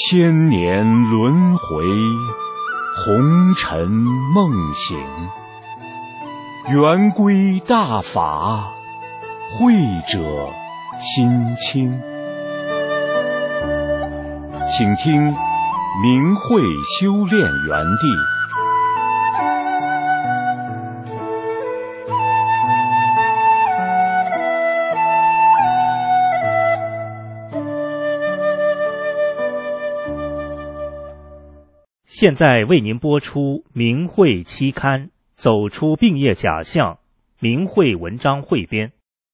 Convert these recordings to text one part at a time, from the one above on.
千年轮回，红尘梦醒，圆规大法，慧者心清。请听明慧修炼园地。 现在为您播出明慧期刊，走出病业假象，明慧文章汇编。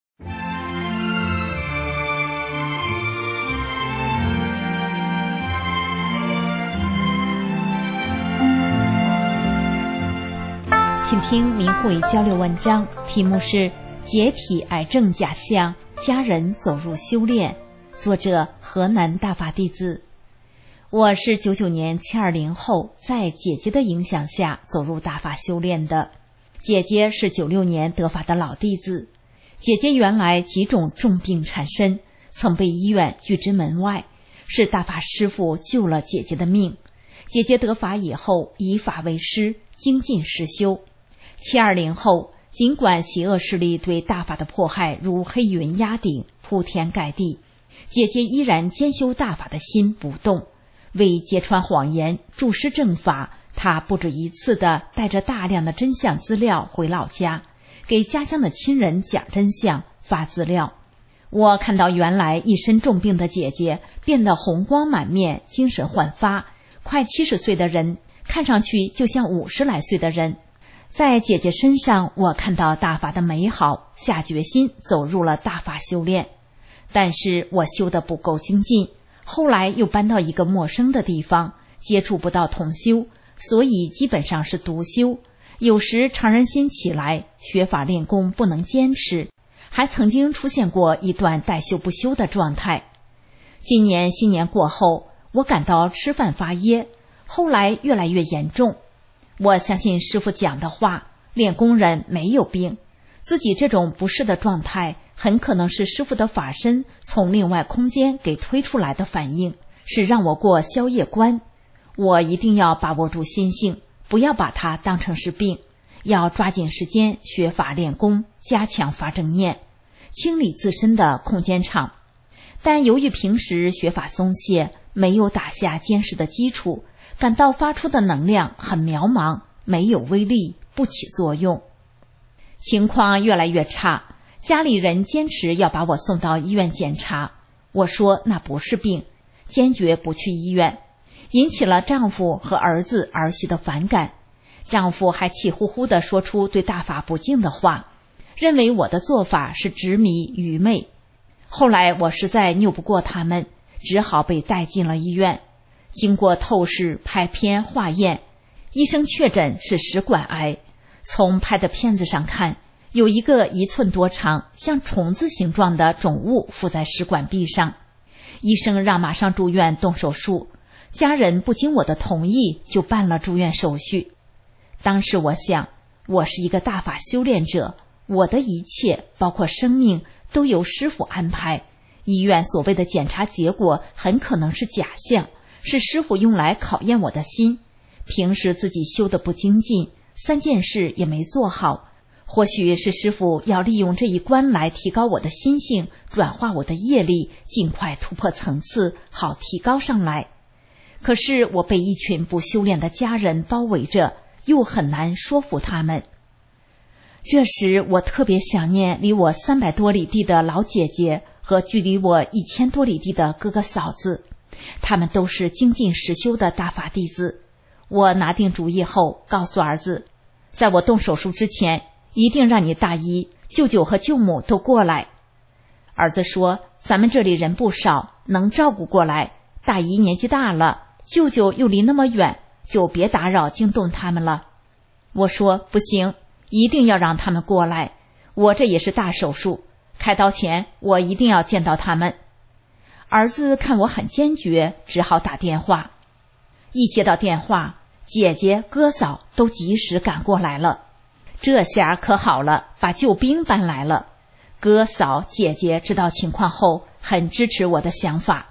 请听明慧交流文章，题目是解体癌症假象，家人走入修炼，作者河南大法弟子。我是99年720后，在姐姐的影响下走入大法修炼的。姐姐是96年得法的老弟子。姐姐原来几种重病缠身，曾被医院拒之门外，是大法师父救了姐姐的命。姐姐得法以后，以法为师，精进实修。720后，尽管邪恶势力对大法的迫害如黑云压顶，铺天盖地，姐姐依然兼修大法的心不动。为揭穿谎言，注师正法，他不止一次地带着大量的真相资料回老家，给家乡的亲人讲真相，发资料。我看到原来一身重病的姐姐变得红光满面，精神焕发，快70岁的人看上去就像50来岁的人。在姐姐身上，我看到大法的美好，下决心走入了大法修炼。但是我修得不够精进，后来又搬到一个陌生的地方，接触不到同修，所以基本上是独修。有时常人心起来，学法练功不能坚持，还曾经出现过一段带修不修的状态。今年新年过后，我感到吃饭发噎，后来越来越严重。我相信师父讲的话，练功人没有病，自己这种不适的状态很可能是师父的法身从另外空间给推出来的反应，是让我过宵夜关。我一定要把握住心性，不要把它当成是病，要抓紧时间学法练功，加强法正念，清理自身的空间场。但由于平时学法松懈，没有打下坚实的基础，感到发出的能量很渺茫，没有威力，不起作用。情况越来越差，家里人坚持要把我送到医院检查，我说那不是病，坚决不去医院，引起了丈夫和儿子儿媳的反感。丈夫还气呼呼地说出对大法不敬的话，认为我的做法是执迷愚昧。后来我实在拗不过他们，只好被带进了医院。经过透视、拍片、化验，医生确诊是食管癌。从拍的片子上看，有一个1寸多长、像虫子形状的肿物附在食管壁上。医生让马上住院动手术，家人不经我的同意就办了住院手续。当时我想，我是一个大法修炼者，我的一切包括生命都由师父安排，医院所谓的检查结果很可能是假象，是师父用来考验我的心。平时自己修得不精进，3件事也没做好，或许是师父要利用这一关来提高我的心性，转化我的业力，尽快突破层次，好提高上来。可是我被一群不修炼的家人包围着，又很难说服他们。这时我特别想念离我300多里地的老姐姐和距离我1000多里地的哥哥嫂子，他们都是精进实修的大法弟子。我拿定主意后，告诉儿子，在我动手术之前，一定让你大姨、舅舅和舅母都过来。儿子说，咱们这里人不少，能照顾过来，大姨年纪大了，舅舅又离那么远，就别打扰惊动他们了。我说不行，一定要让他们过来，我这也是大手术，开刀前我一定要见到他们。儿子看我很坚决，只好打电话。一接到电话，姐姐、哥嫂都及时赶过来了。这下可好了，把救兵搬来了。哥嫂、姐姐知道情况后，很支持我的想法。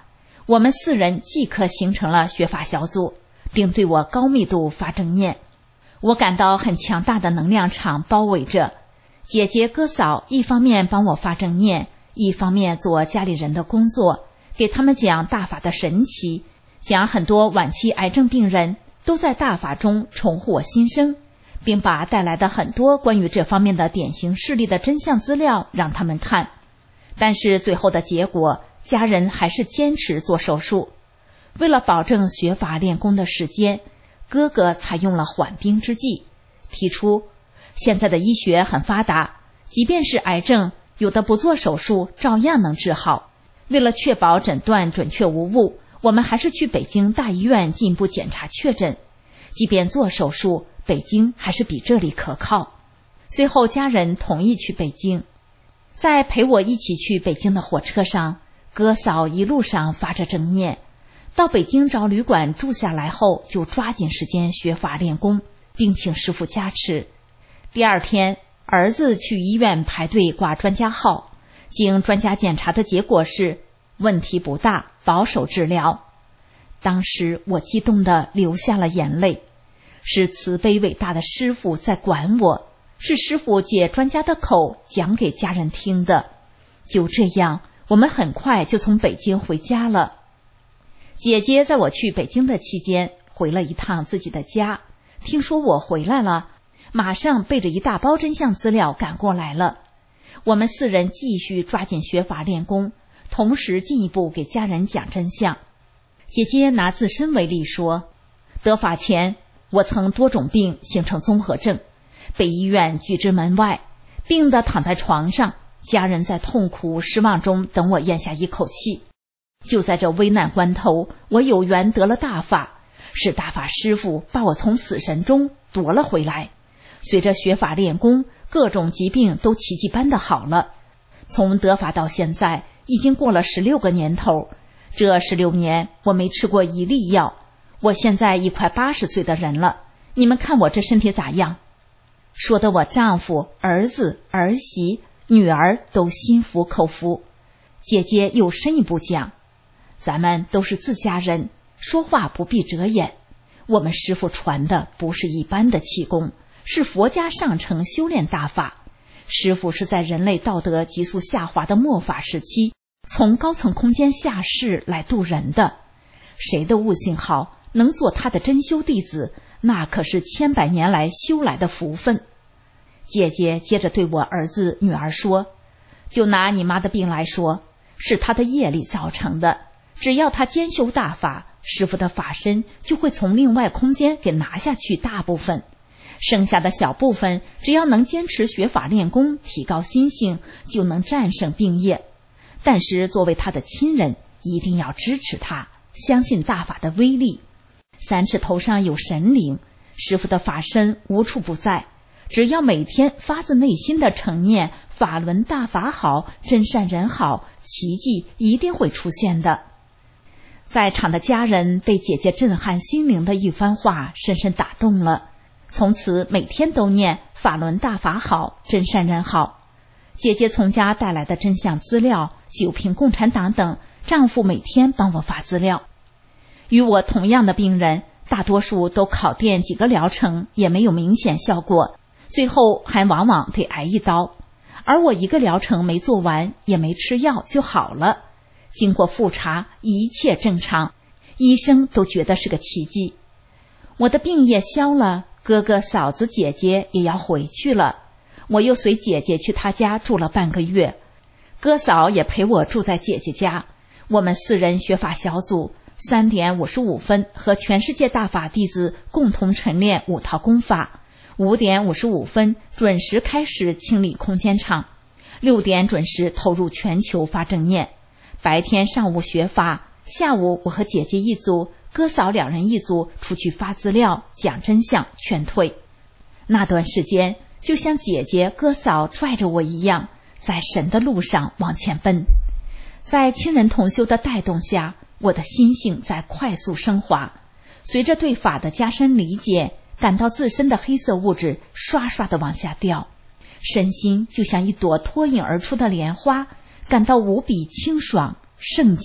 我们4人即刻形成了学法小组，并对我高密度发正念。我感到很强大的能量场包围着。姐姐哥嫂一方面帮我发正念，一方面做家里人的工作，给他们讲大法的神奇，讲很多晚期癌症病人都在大法中重获新生，并把带来的很多关于这方面的典型事例的真相资料让他们看。但是最后的结果，家人还是坚持做手术。为了保证学法练功的时间，哥哥采用了缓兵之计，提出现在的医学很发达，即便是癌症，有的不做手术照样能治好。为了确保诊断准确无误，我们还是去北京大医院进一步检查确诊。即便做手术，北京还是比这里可靠。最后家人同意去北京。在陪我一起去北京的火车上，哥嫂一路上发着正念。到北京找旅馆住下来后，就抓紧时间学法练功，并请师父加持。第二天，儿子去医院排队挂专家号，经专家检查的结果是问题不大，保守治疗。当时我激动地流下了眼泪，是慈悲伟大的师父在管我，是师父借专家的口讲给家人听的。就这样，我们很快就从北京回家了。姐姐在我去北京的期间回了一趟自己的家，听说我回来了，马上背着一大包真相资料赶过来了。我们4人继续抓紧学法练功，同时进一步给家人讲真相。姐姐拿自身为例说，得法前我曾多种病形成综合症，被医院拒之门外，病得躺在床上，家人在痛苦失望中等我咽下一口气。就在这危难关头，我有缘得了大法，是大法师父把我从死神中夺了回来。随着学法练功，各种疾病都奇迹般的好了。从得法到现在已经过了16个年头，这16年我没吃过一粒药。我现在已快80岁的人了，你们看我这身体咋样？说得我丈夫、儿子、儿媳、女儿都心服口服。姐姐又深一步讲，咱们都是自家人，说话不必遮掩。我们师父传的不是一般的气功，是佛家上乘修炼大法。师父是在人类道德急速下滑的末法时期，从高层空间下世来度人的。谁的悟性好，能做他的真修弟子，那可是千百年来修来的福分。姐姐接着对我儿子女儿说，就拿你妈的病来说，是她的业力造成的，只要她兼修大法，师父的法身就会从另外空间给拿下去大部分，剩下的小部分只要能坚持学法练功，提高心性，就能战胜病业。但是作为他的亲人，一定要支持他，相信大法的威力。3尺头上有神灵，师父的法身无处不在，只要每天发自内心的诚念法轮大法好，真善人好，奇迹一定会出现的。在场的家人被姐姐震撼心灵的一番话深深打动了，从此每天都念法轮大法好，真善人好。姐姐从家带来的真相资料、九评共产党等，丈夫每天帮我发资料。与我同样的病人，大多数都考验几个疗程也没有明显效果，最后还往往得挨一刀。而我一个疗程没做完，也没吃药就好了。经过复查，一切正常，医生都觉得是个奇迹。我的病也消了，哥哥、嫂子、姐姐也要回去了。我又随姐姐去她家住了半个月，哥嫂也陪我住在姐姐家。我们4人学法小组3点55分和全世界大法弟子共同晨练5套功法，5点55分准时开始清理空间场，6点准时投入全球发正念。白天上午学法，下午我和姐姐一组，哥嫂2人一组出去发资料、讲真相、劝退。那段时间就像姐姐哥嫂拽着我一样，在神的路上往前奔。在亲人同修的带动下，我的心性在快速升华。随着对法的加深理解，感到自身的黑色物质刷刷地往下掉，身心就像一朵脱颖而出的莲花，感到无比清爽、圣洁、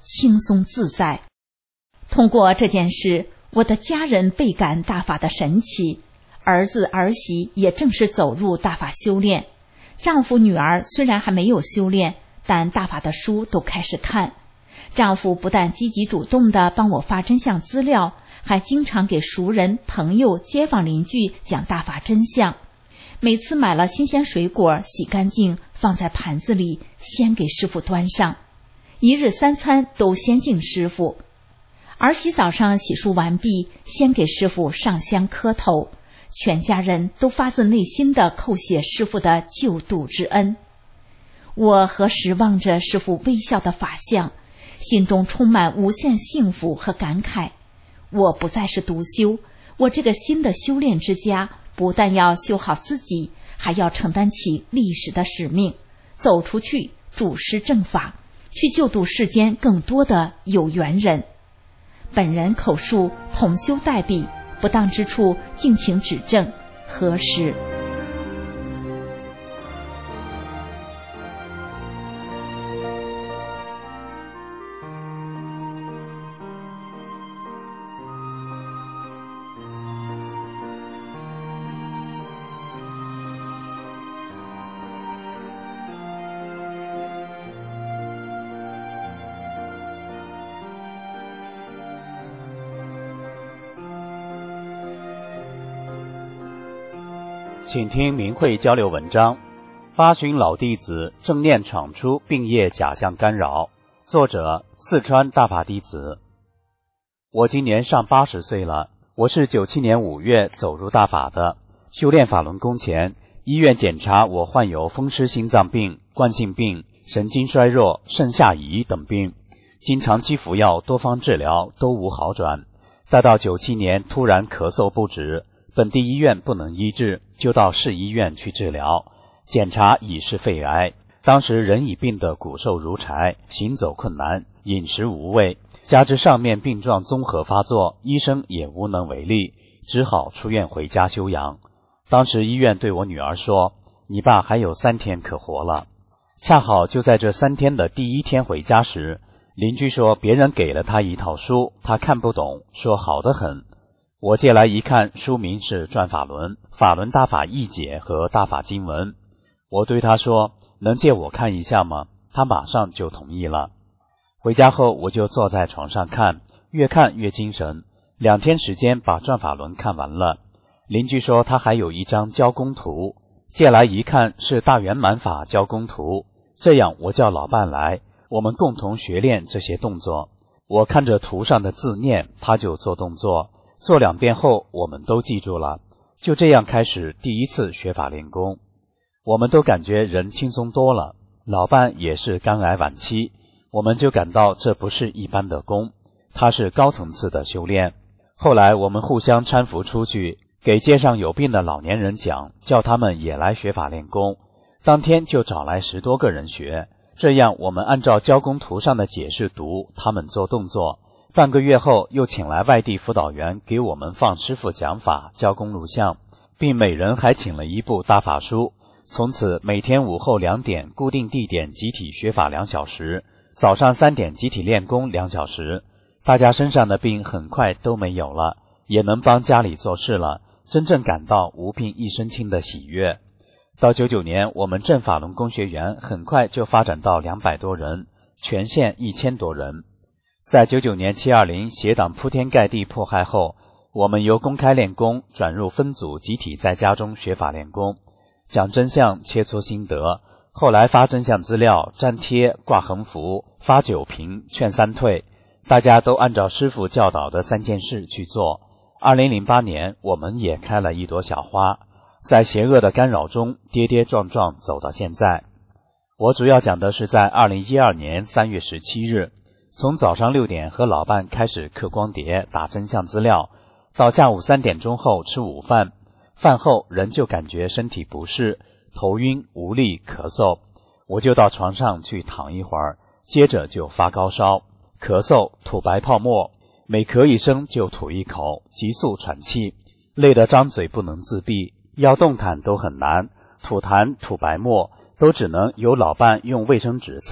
轻松自在。通过这件事，我的家人倍感大法的神奇，儿子儿媳也正式走入大法修炼。丈夫女儿虽然还没有修炼，但大法的书都开始看。丈夫不但积极主动地帮我发真相资料，还经常给熟人、朋友、街坊邻居讲大法真相。每次买了新鲜水果，洗干净放在盘子里，先给师父端上。一日三餐都先敬师父。儿媳早上洗漱完毕，先给师父上香磕头。全家人都发自内心地叩谢师父的救度之恩。我何时望着师父微笑的法相，心中充满无限幸福和感慨。我不再是独修，我这个新的修炼之家，不但要修好自己，还要承担起历史的使命，走出去主施正法，去救度世间更多的有缘人。本人口述，同修代笔，不当之处敬请指正，核实。 请听明慧交流文章，八旬老弟子正念闯出病业假象干扰，作者四川大法弟子。我今年上80岁了，我是97年5月走入大法的。修炼法轮功前，医院检查我患有风湿心脏病、冠性病、神经衰弱、肾下移等病，经长期服药多方治疗都无好转。待到97年突然咳嗽不止，本地医院不能医治，就到市医院去治疗，检查已是肺癌。当时人已病得骨瘦如柴，行走困难，饮食无味，加之上面病状综合发作，医生也无能为力，只好出院回家休养。当时医院对我女儿说，你爸还有3天可活了。恰好就在这3天的第1天回家时，邻居说别人给了他一套书，他看不懂，说好得很。我借来一看，书名是《转法轮》，法轮大法义解和大法经文。我对他说，能借我看一下吗？他马上就同意了。回家后我就坐在床上看，越看越精神，2天时间把《转法轮》看完了。邻居说他还有一张教功图，借来一看是大圆满法教功图，这样我叫老伴来，我们共同学练这些动作。我看着图上的字念，他就做动作，做2遍后我们都记住了，就这样开始第1次学法练功。我们都感觉人轻松多了，老伴也是肝癌晚期，我们就感到这不是一般的功，它是高层次的修炼。后来我们互相搀扶出去，给街上有病的老年人讲，叫他们也来学法练功。当天就找来10多个人学，这样我们按照教功图上的解释读，他们做动作。半个月后又请来外地辅导员给我们放师父讲法、教功录像，并每人还请了一部大法书。从此每天午后2点固定地点集体学法2小时，早上3点集体练功2小时。大家身上的病很快都没有了，也能帮家里做事了，真正感到无病一身轻的喜悦。到99年，我们正法轮功学员很快就发展到200多人，全县1000多人。在99年720邪党铺天盖地迫害后，我们由公开练功转入分组集体在家中学法练功，讲真相，切磋心得。后来发真相资料、粘贴、挂横幅、发9评、劝3退，大家都按照师父教导的3件事去做。2008年，我们也开了一朵小花，在邪恶的干扰中跌跌撞撞走到现在。我主要讲的是在2012年3月17日，从早上6点和老伴开始刻光碟打真相资料，到下午3点钟后吃午饭，饭后人就感觉身体不适，头晕无力咳嗽，我就到床上去躺一会儿，接着就发高烧、咳嗽、吐白泡沫，每咳一声就吐一口，急速喘气，累得张嘴不能自闭，要动弹都很难，吐痰吐白沫都只能由老伴用卫生纸擦，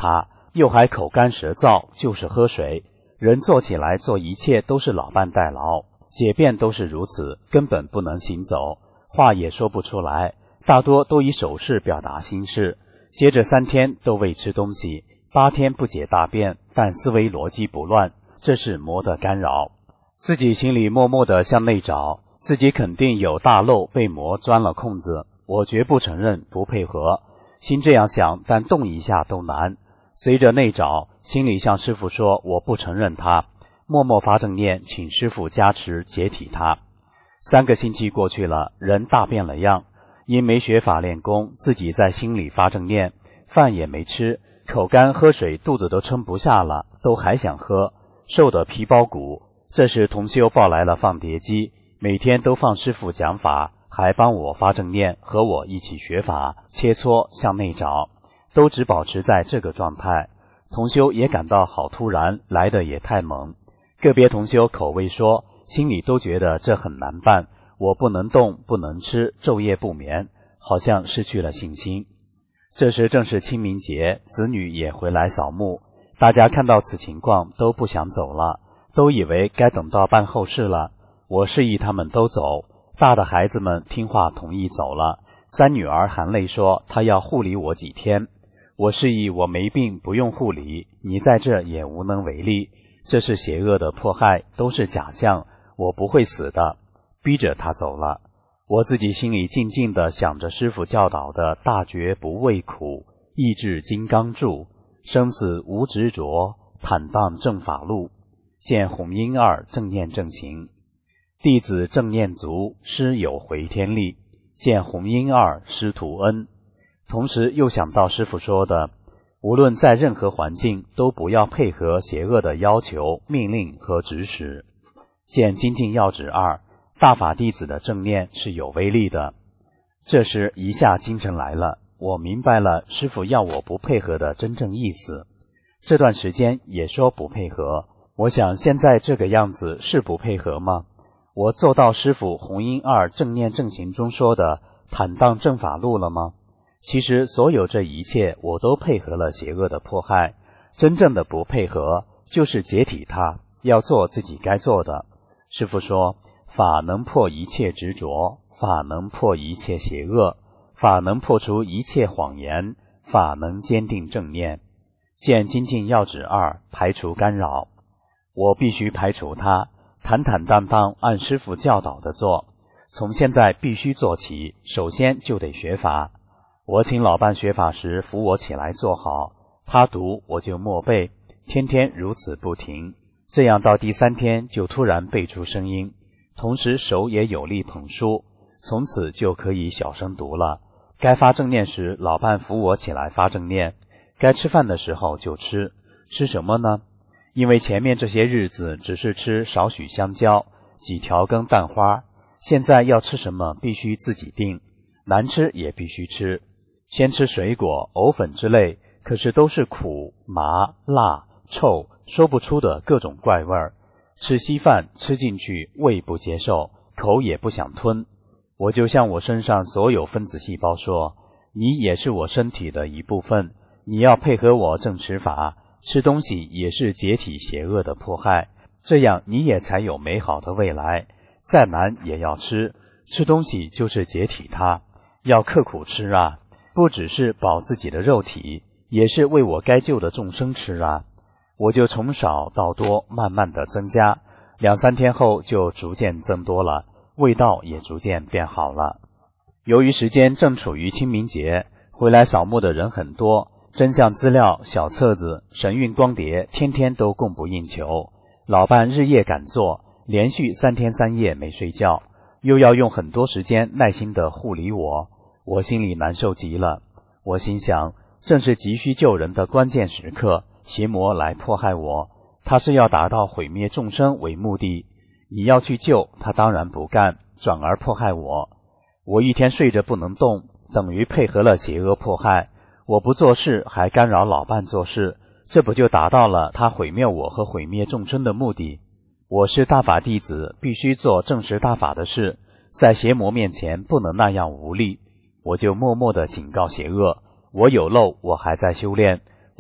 又还口干舌燥，就是喝水。人坐起来做一切都是老伴代劳，解便都是如此，根本不能行走，话也说不出来，大多都以手势表达心事。接着3天都未吃东西，8天不解大便，但思维逻辑不乱，这是魔的干扰。自己心里默默地向内找，自己肯定有大漏被魔钻了空子，我绝不承认不配合。心这样想，但动一下都难。随着内找，心里向师父说我不承认他，默默发正念，请师父加持解体他。3个星期过去了，人大变了样，因没学法练功，自己在心里发正念，饭也没吃，口干喝水，肚子都撑不下了，都还想喝，瘦得皮包骨。这时同修抱来了放碟机，每天都放师父讲法，还帮我发正念，和我一起学法，切磋向内找，都只保持在这个状态。同修也感到好突然，来得也太猛。个别同修口味说，心里都觉得这很难办，我不能动，不能吃，昼夜不眠，好像失去了信心。这时正是清明节，子女也回来扫墓，大家看到此情况都不想走了，都以为该等到办后事了。我示意他们都走，大的孩子们听话同意走了。3女儿含泪说她要护理我几天，我示意我没病不用护理，你在这也无能为力，这是邪恶的迫害，都是假象，我不会死的，逼着他走了。我自己心里静静地想着师父教导的大觉不畏苦，意志金刚柱，生死无执着，坦荡正法路，见红音2正念正行，弟子正念足，师有回天力，见红音2师徒恩。同时又想到师父说的，无论在任何环境都不要配合邪恶的要求、命令和指使。见精进要旨2，大法弟子的正念是有威力的。这时一下精神来了，我明白了师父要我不配合的真正意思。这段时间也说不配合，我想现在这个样子是不配合吗？我做到师父红音2正念正行中说的坦荡正法路了吗？其实所有这一切我都配合了邪恶的迫害，真正的不配合就是解体它，要做自己该做的。师父说，法能破一切执着，法能破一切邪恶，法能破除一切谎言，法能坚定正念。见精进要旨2，排除干扰。我必须排除它，坦坦荡荡按师父教导的做。从现在必须做起，首先就得学法。我请老伴学法时扶我起来坐好，他读我就默背，天天如此不停，这样到第3天就突然背出声音，同时手也有力捧书，从此就可以小声读了。该发正念时，老伴扶我起来发正念，该吃饭的时候就吃。吃什么呢？因为前面这些日子只是吃少许香蕉，几条羹蛋花，现在要吃什么必须自己定，难吃也必须吃。先吃水果、藕粉之类，可是都是苦、麻、辣、臭，说不出的各种怪味儿。吃稀饭吃进去，胃不接受，口也不想吞。我就向我身上所有分子细胞说，你也是我身体的一部分，你要配合我正持法，吃东西也是解体邪恶的迫害，这样你也才有美好的未来。再难也要吃，吃东西就是解体它，要刻苦吃啊，不只是饱自己的肉体，也是为我该救的众生吃啊。我就从少到多慢慢的增加，2、3天后就逐渐增多了，味道也逐渐变好了。由于时间正处于清明节，回来扫墓的人很多，真相资料、小册子、神韵光碟天天都供不应求。老伴日夜赶做，连续3天3夜没睡觉，又要用很多时间耐心地护理我心里难受极了。我心想，正是急需救人的关键时刻，邪魔来迫害我，他是要达到毁灭众生为目的。你要去救他，当然不干，转而迫害我。我一天睡着不能动，等于配合了邪恶迫害。我不做事，还干扰老伴做事，这不就达到了他毁灭我和毁灭众生的目的？我是大法弟子，必须做正实大法的事，在邪魔面前不能那样无力。我就默默地警告邪恶，我有漏，我还在修炼，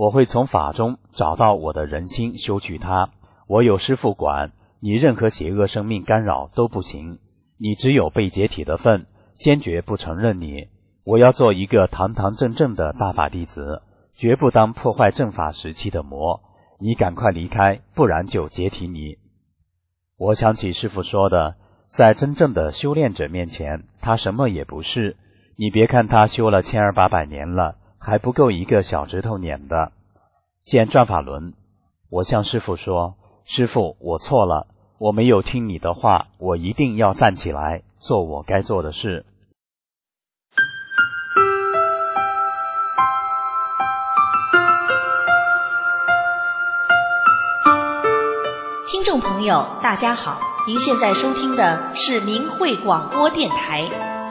我会从法中找到我的人心，修去它。我有师父管，你任何邪恶生命干扰都不行。你只有被解体的份，坚决不承认你。我要做一个堂堂正正的大法弟子，绝不当破坏正法时期的魔。你赶快离开，不然就解体你。我想起师父说的，在真正的修炼者面前，他什么也不是。你别看他修了1200-800年了，还不够一个小指头捻的。见转法轮，我向师父说，师父，我错了，我没有听你的话，我一定要站起来，做我该做的事。 听众朋友，大家好，您现在收听的是明慧广播电台。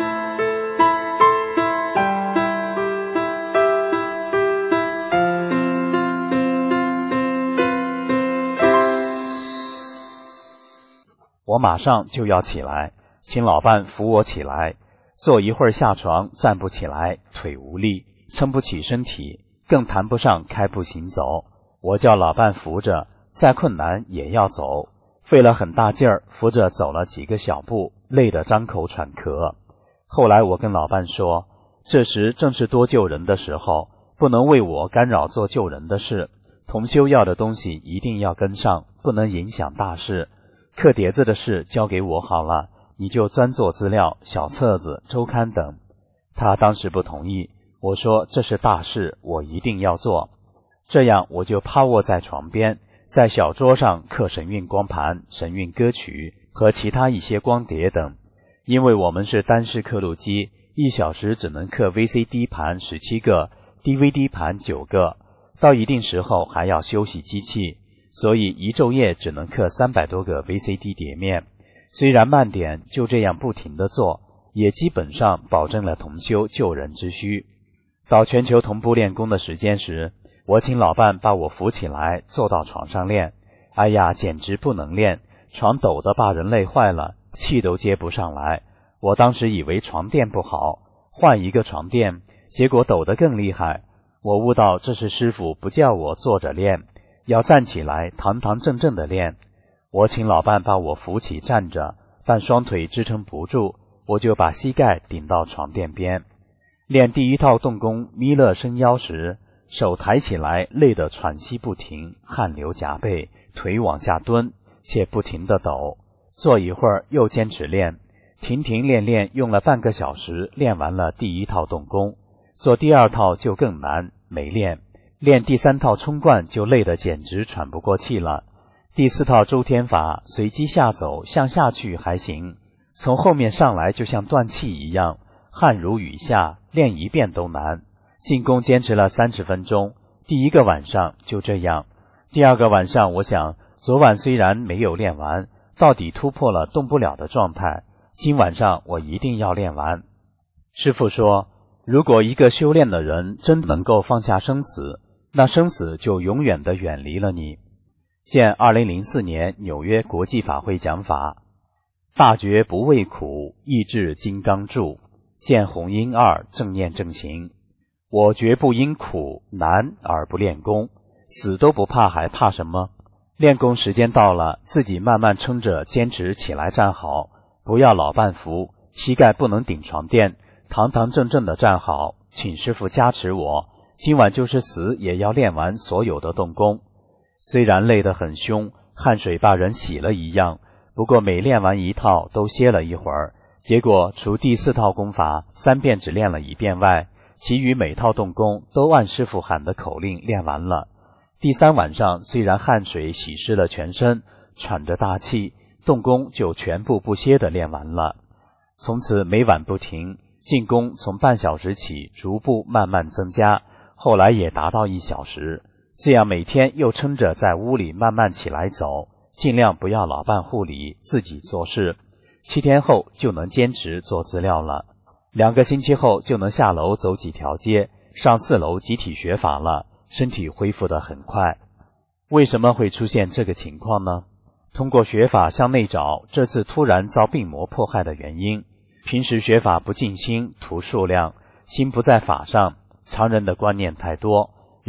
我马上就要起来，请老伴扶我起来。坐一会儿下床，站不起来，腿无力，撑不起身体，更谈不上开步行走。我叫老伴扶着，再困难也要走，费了很大劲儿，扶着走了几个小步，累得张口喘咳。后来我跟老伴说，这时正是多救人的时候，不能为我干扰做救人的事。同修要的东西一定要跟上，不能影响大事。刻碟子的事交给我好了，你就专做资料、小册子、周刊等。他当时不同意，我说这是大事，我一定要做。这样我就趴卧在床边，在小桌上刻神韵光盘、神韵歌曲和其他一些光碟等。因为我们是单式刻录机，1小时只能刻 VCD 盘17个， DVD 盘9个，到一定时候还要休息机器，所以一昼夜只能刻300多个 VCD 碟面。虽然慢点，就这样不停地做，也基本上保证了同修救人之需。到全球同步练功的时间时，我请老伴把我扶起来，坐到床上练。哎呀，简直不能练，床抖得把人累坏了，气都接不上来。我当时以为床垫不好，换一个床垫，结果抖得更厉害。我悟到这是师父不叫我坐着练，要站起来堂堂正正的练。我请老伴把我扶起站着，但双腿支撑不住，我就把膝盖顶到床垫边。练第一套动功弥勒伸腰时，手抬起来累得喘息不停，汗流浃背，腿往下蹲，且不停地抖。坐一会儿又坚持练，停停练练，用了半个小时练完了第一套动功。做第二套就更难，没练。练第3套冲冠就累得简直喘不过气了。第4套周天法随机下走，向下去还行，从后面上来就像断气一样，汗如雨下，练一遍都难。进攻坚持了30分钟，第1个晚上就这样。第2个晚上我想，昨晚虽然没有练完，到底突破了动不了的状态，今晚上我一定要练完。师父说，如果一个修炼的人真能够放下生死，那生死就永远地远离了你。见2004年纽约国际法会讲法，大觉不畏苦，意志金刚柱。见红音2正念正行。我绝不因苦难而不练功，死都不怕，还怕什么？练功时间到了，自己慢慢撑着坚持起来站好，不要老伴扶，膝盖不能顶床垫，堂堂正正的站好，请师父加持我，今晚就是死也要练完所有的动功。虽然累得很凶，汗水把人洗了一样，不过每练完一套都歇了一会儿，结果除第4套功法3遍只练了1遍外，其余每套动功都按师父喊的口令练完了。第3晚上虽然汗水洗湿了全身，喘着大气，动功就全部不歇地练完了。从此每晚不停，进功从半小时起逐步慢慢增加，后来也达到1小时。这样每天又撑着在屋里慢慢起来走，尽量不要老伴护理，自己做事。7天后就能坚持做资料了，2个星期后就能下楼走几条街，上4楼集体学法了，身体恢复得很快。为什么会出现这个情况呢？通过学法向内找这次突然遭病魔迫害的原因。平时学法不尽心，图数量，心不在法上，常人的观念太多，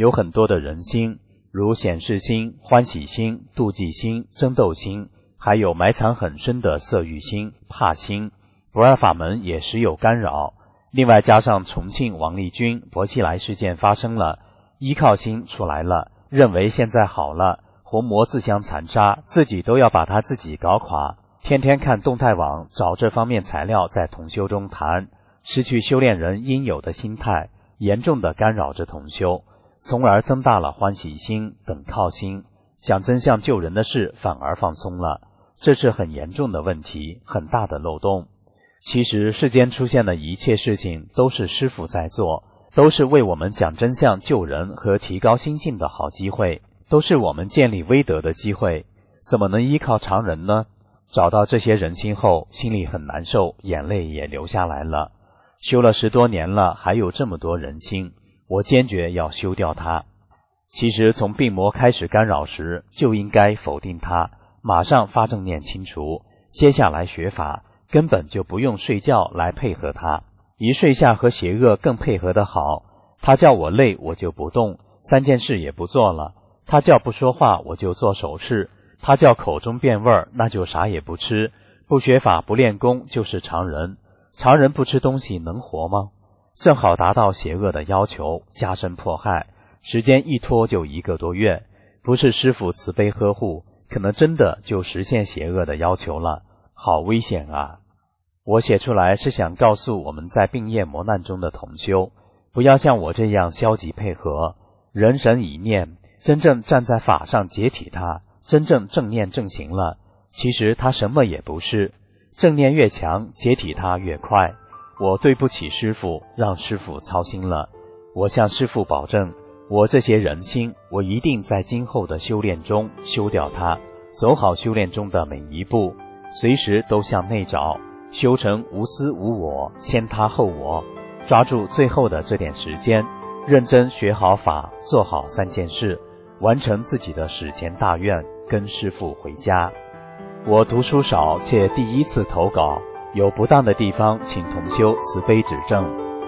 有很多的人心，如显示心、欢喜心、妒忌心、争斗心，还有埋藏很深的色欲心、怕心。不二法门也时有干扰。另外加上重庆王立军、薄熙来事件发生了，依靠心出来了，认为现在好了，红魔自相残杀，自己都要把他自己搞垮，天天看动态网找这方面材料在同修中谈，失去修炼人应有的心态，严重的干扰着同修，从而增大了欢喜心、等靠心，讲真相救人的事反而放松了，这是很严重的问题，很大的漏洞。其实世间出现的一切事情都是师父在做，都是为我们讲真相救人和提高心性的好机会，都是我们建立威德的机会，怎么能依靠常人呢？找到这些人心后，心里很难受，眼泪也流下来了。修了10多年了，还有这么多人心，我坚决要修掉它。其实从病魔开始干扰时，就应该否定它，马上发正念清除，接下来学法根本就不用睡觉来配合它，一睡下和邪恶更配合得好。他叫我累我就不动，3件事也不做了，他叫不说话我就做手势，他叫口中变味儿，那就啥也不吃。不学法不练功就是常人，常人不吃东西能活吗？正好达到邪恶的要求，加深迫害，时间一拖就1个多月，不是师父慈悲呵护，可能真的就实现邪恶的要求了，好危险啊！我写出来是想告诉我们在病业磨难中的同修，不要像我这样消极配合，人神一念，真正站在法上解体它，真正正念正行了，其实它什么也不是，正念越强，解体它越快。我对不起师父，让师父操心了，我向师父保证，我这些人心，我一定在今后的修炼中修掉它，走好修炼中的每一步，随时都向内找，修成无私无我，先他后我，抓住最后的这点时间，认真学好法，做好3件事，完成自己的史前大愿，跟师父回家。我读书少，且第1次投稿，有不当的地方，请同修慈悲指正。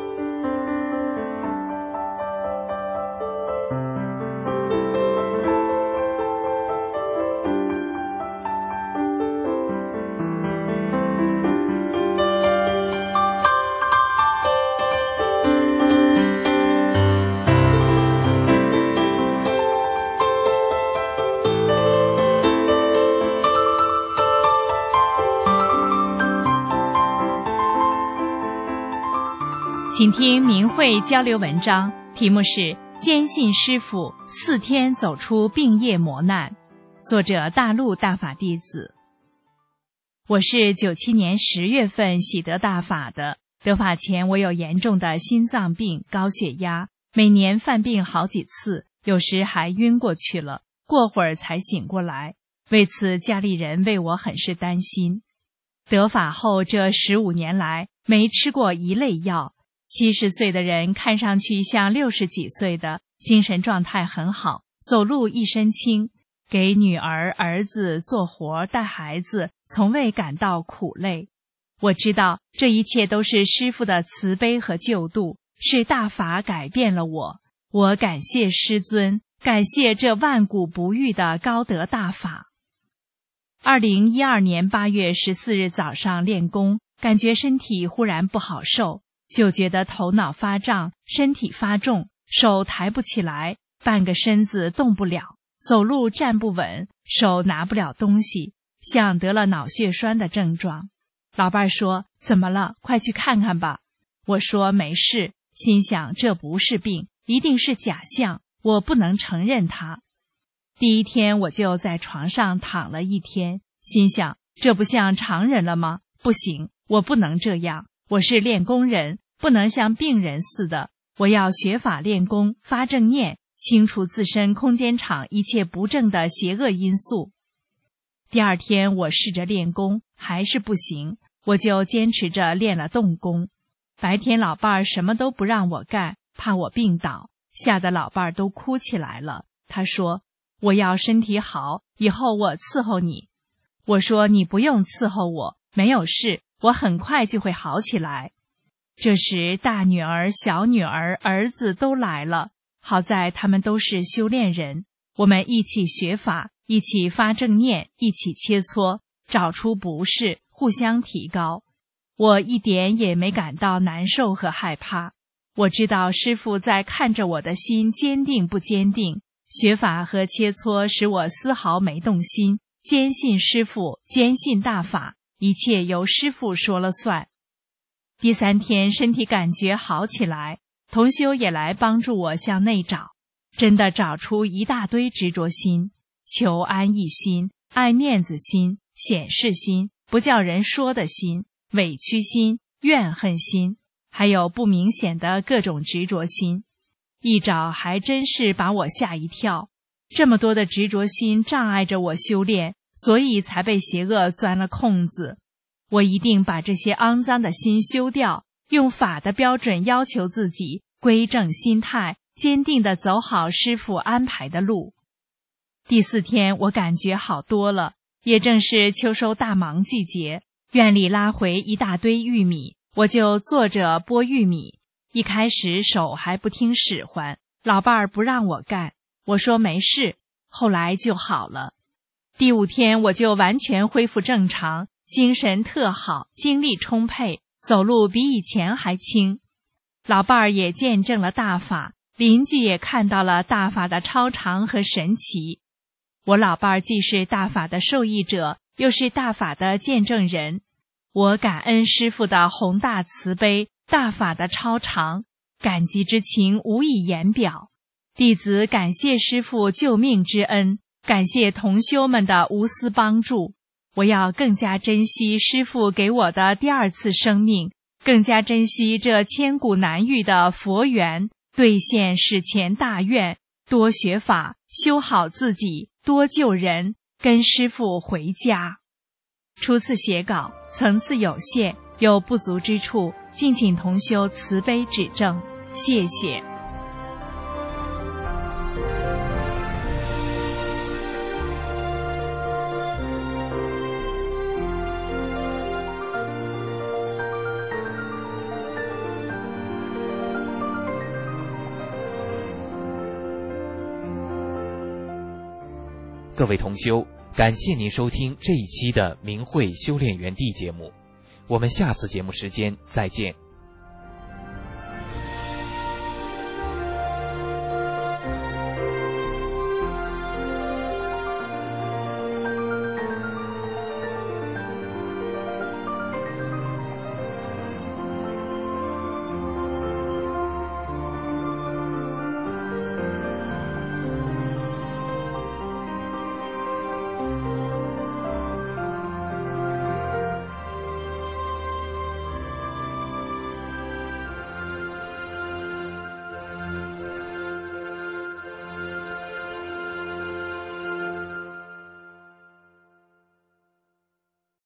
请听明慧交流文章，题目是坚信师父4天走出病业磨难，作者大陆大法弟子。我是97年10月份喜得大法的，得法前我有严重的心脏病、高血压，每年犯病好几次，有时还晕过去了，过会儿才醒过来，为此家里人为我很是担心。得法后这15年来没吃过一类药，70岁的人看上去像60几岁的，精神状态很好，走路一身轻，给女儿儿子做活带孩子，从未感到苦累。我知道这一切都是师父的慈悲和救度，是大法改变了我。我感谢师尊，感谢这万古不遇的高德大法。2012年8月14日早上练功，感觉身体忽然不好受，就觉得头脑发胀，身体发重，手抬不起来，半个身子动不了，走路站不稳，手拿不了东西，像得了脑血栓的症状。老伴说：“怎么了？快去看看吧。”我说：“没事。”心想这不是病，一定是假象，我不能承认它。第1天我就在床上躺了1天，心想这不像常人了吗？不行，我不能这样，我是练功人，不能像病人似的，我要学法练功，发正念，清除自身空间场一切不正的邪恶因素。第2天我试着练功，还是不行，我就坚持着练了动功。白天老伴儿什么都不让我干，怕我病倒，吓得老伴儿都哭起来了。他说：“我要身体好，以后我伺候你。”我说：“你不用伺候我，没有事，我很快就会好起来。”这时大女儿、小女儿、儿子都来了， 好在他们都是修炼人，我们一起学法，一起发正念，一起切磋，找出不是，互相提高。我一点也没感到难受和害怕。我知道师父在看着我的心坚定不坚定，学法和切磋使我丝毫没动心，坚信师父，坚信大法，一切由师父说了算。第3天身体感觉好起来，同修也来帮助我向内找，真的找出一大堆执着心，求安逸心、爱面子心、显示心、不叫人说的心、委屈心、怨恨心，还有不明显的各种执着心。一找还真是把我吓一跳，这么多的执着心障碍着我修炼，所以才被邪恶钻了空子。我一定把这些肮脏的心修掉，用法的标准要求自己，归正心态，坚定地走好师父安排的路。第4天我感觉好多了，也正是秋收大忙季节，院里拉回一大堆玉米，我就坐着剥玉米。一开始手还不听使唤，老伴儿不让我干，我说没事，后来就好了。第5天我就完全恢复正常，精神特好，精力充沛，走路比以前还轻。老伴儿也见证了大法，邻居也看到了大法的超常和神奇。我老伴儿既是大法的受益者，又是大法的见证人。我感恩师父的宏大慈悲，大法的超常，感激之情无以言表。弟子感谢师父救命之恩，感谢同修们的无私帮助。我要更加珍惜师父给我的第2次生命，更加珍惜这千古难遇的佛缘，兑现史前大愿，多学法，修好自己，多救人，跟师父回家。初次写稿，层次有限，有不足之处，敬请同修慈悲指正，谢谢。 各位同修，感谢您收听这一期的明慧修炼园地节目，我们下次节目时间再见。